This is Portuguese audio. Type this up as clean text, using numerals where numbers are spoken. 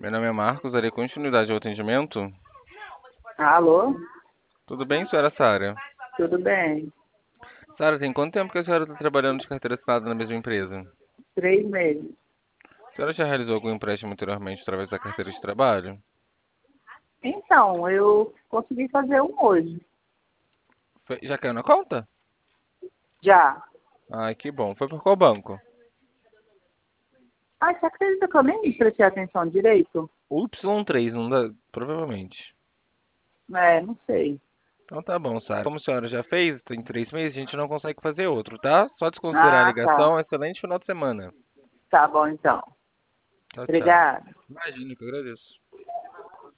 Meu nome é Marcos, darei continuidade ao atendimento. Alô? Tudo bem, senhora Sara? Tudo bem? Sara, tem quanto tempo que a senhora está trabalhando de carteira assinada na mesma empresa? 3 meses. A senhora já realizou algum empréstimo anteriormente através da carteira de trabalho? Então, eu consegui fazer um hoje. Já caiu na conta? Já. Ai, que bom. Foi por qual banco? Ah, você acredita que eu nem prestei atenção direito? O Y3, não dá? Provavelmente. É, não sei. Então tá bom, Sara. Como a senhora já fez, tem 3 meses, a gente não consegue fazer outro, tá? Só desconsiderar a Ah, tá. ligação. Excelente final de semana. Tá bom, então. Tchau, tchau. Obrigada. Imagina que eu agradeço.